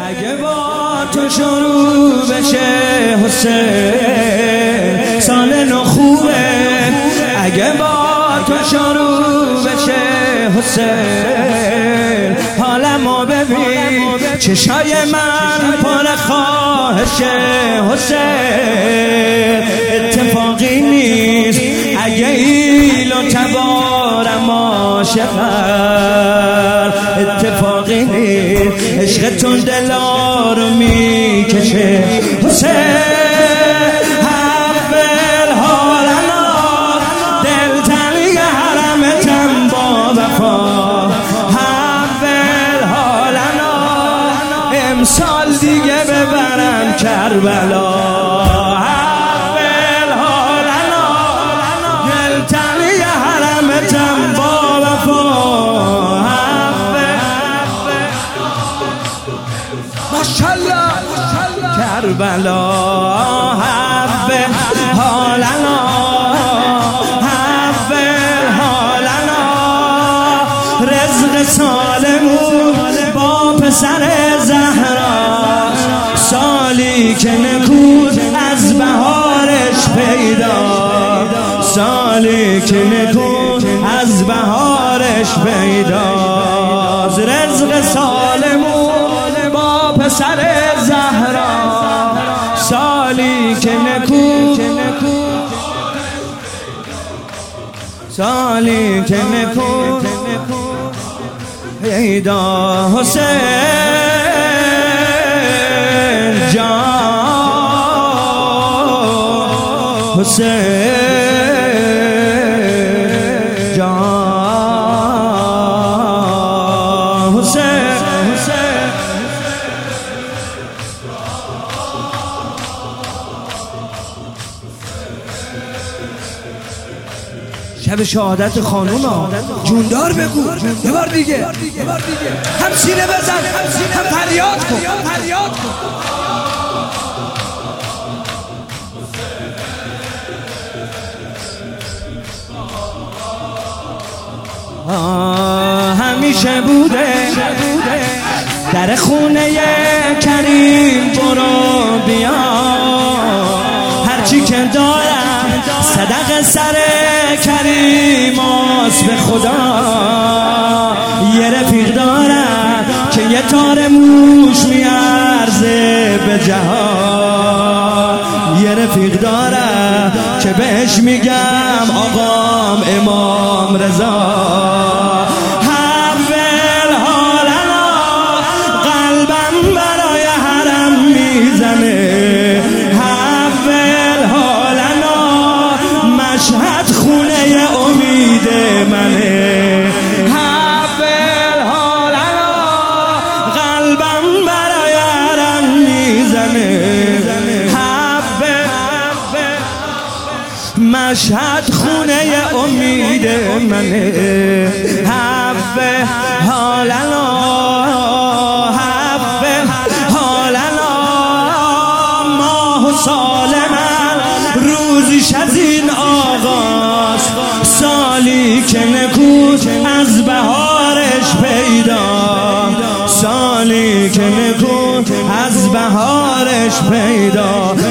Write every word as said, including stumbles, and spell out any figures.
اگه با تو شروع بشه حسین سال نو خوبه، اگه با تو شروع بشه حسین حالمو ببین، چشای من پر خواهشه حسین، اتفاقی نیست اگه ایل و تبارم عاشقم، اتفاقی نیست عشق تو دلا رو میکشه حسین، حفل حالنا دل تنگ حرمتم با وفا، حفل حالنا امسال دیگه ببرم کربلا، حفل حالنا دل تنگ حرمتم با وفا، ماشاءالله کربلا، حفل حالنا حفل حالنا رزق سالمون با پسر زهرا، سالی که نکود از بهارش پیدا، سالی که نکود از بهارش پیدا، رزق سالمون با پسر زهرا، سالی که نکود سالی که نکود پیدا حسین جان، حسین جان، حسین حسین شب شهادت خانوما جوندار بگو یه بار دیگه، یه بار دیگه هم سینه بزن هم فریاد کن، فریاد کن. همیشه بوده در خونه کریم برو بیا، هرچی که دارم صدق سر کریم است به خدا، یه رفیق دارم که یه تار موش میارزه به جهان، یه رفیق دارم که بهش میگم آقام امام رضا، حفل حالنا قلبم برای حرم میزنه، حفل حالنا مشهد خونه امید منه، حفل حالنا قلبم برای حرم میزنه، مشهد خونه امید منه، حفل حالنا حفل حالنا ماه و سال من روزیش از این آغاز، سالی که نکود از بهارش پیدا، سالی که نکود از بهارش پیدا،